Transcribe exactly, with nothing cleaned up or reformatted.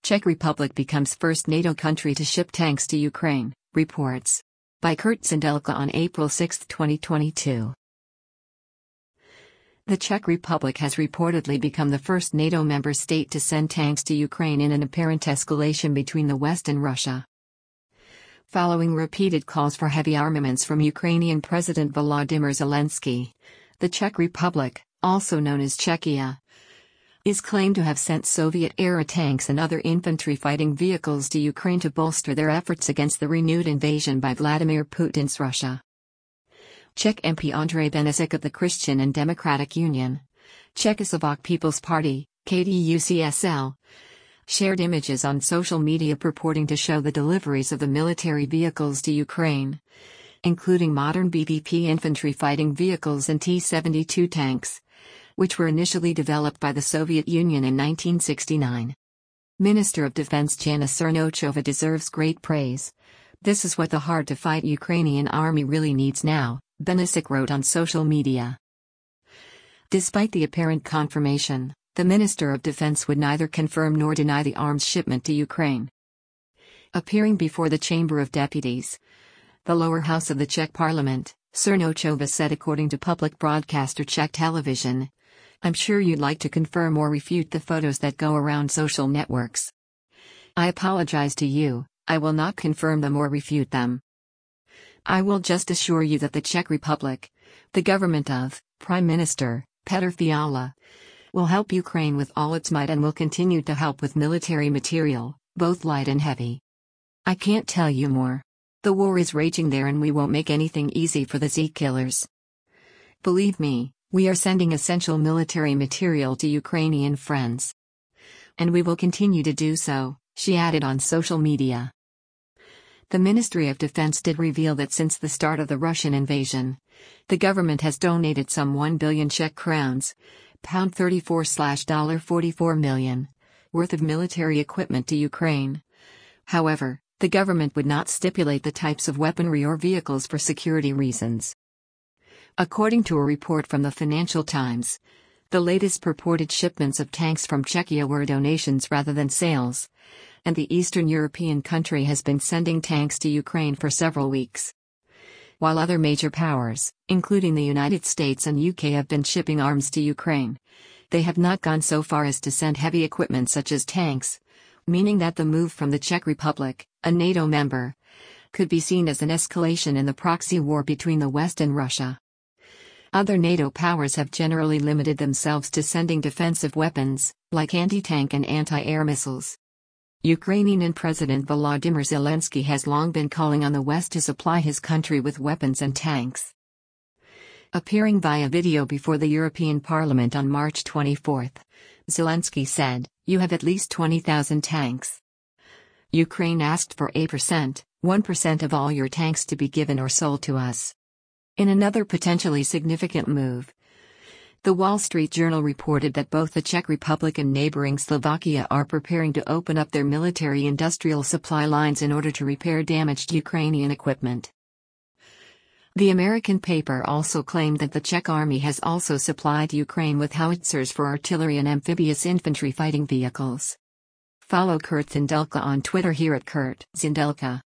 Czech Republic becomes first NATO country to ship tanks to Ukraine, reports. By Kurt Zindelka on April sixth, twenty twenty-two. The Czech Republic has reportedly become the first NATO member state to send tanks to Ukraine in an apparent escalation between the West and Russia. Following repeated calls for heavy armaments from Ukrainian President Volodymyr Zelensky, the Czech Republic, also known as Czechia, is claimed to have sent Soviet-era tanks and other infantry fighting vehicles to Ukraine to bolster their efforts against the renewed invasion by Vladimir Putin's Russia. Czech M P Andrej Benešík of the Christian and Democratic Union, Czechoslovak People's Party, K D U C S L, shared images on social media purporting to show the deliveries of the military vehicles to Ukraine, including modern B V P infantry fighting vehicles and T seventy-two tanks, which were initially developed by the Soviet Union in nineteen sixty-nine. Minister of Defense Jana Černochová deserves great praise. This is what the hard-to-fight Ukrainian army really needs now, Benešík wrote on social media. Despite the apparent confirmation, the Minister of Defense would neither confirm nor deny the arms shipment to Ukraine. Appearing before the Chamber of Deputies, the lower house of the Czech parliament, Černochová said according to public broadcaster Czech television, "I'm sure you'd like to confirm or refute the photos that go around social networks. I apologize to you, I will not confirm them or refute them. I will just assure you that the Czech Republic, the government of Prime Minister Petr Fiala, will help Ukraine with all its might and will continue to help with military material, both light and heavy. I can't tell you more. The war is raging there and we won't make anything easy for the Z killers. Believe me, we are sending essential military material to Ukrainian friends. And we will continue to do so," she added on social media. The Ministry of Defense did reveal that since the start of the Russian invasion, the government has donated some one billion Czech crowns, pound thirty-four to forty-four million, worth of military equipment to Ukraine. However, the government would not stipulate the types of weaponry or vehicles for security reasons. According to a report from the Financial Times, the latest purported shipments of tanks from Czechia were donations rather than sales, and the Eastern European country has been sending tanks to Ukraine for several weeks. While other major powers, including the United States and U K, have been shipping arms to Ukraine, they have not gone so far as to send heavy equipment such as tanks, meaning that the move from the Czech Republic, a NATO member, could be seen as an escalation in the proxy war between the West and Russia. Other NATO powers have generally limited themselves to sending defensive weapons, like anti-tank and anti-air missiles. Ukrainian President Volodymyr Zelensky has long been calling on the West to supply his country with weapons and tanks. Appearing via video before the European Parliament on March twenty-fourth, Zelensky said, "You have at least twenty thousand tanks. Ukraine asked for eight percent, one percent of all your tanks to be given or sold to us." In another potentially significant move, the Wall Street Journal reported that both the Czech Republic and neighboring Slovakia are preparing to open up their military-industrial supply lines in order to repair damaged Ukrainian equipment. The American paper also claimed that the Czech army has also supplied Ukraine with howitzers for artillery and amphibious infantry fighting vehicles. Follow Kurt Zindelka on Twitter here at Kurt Zindelka.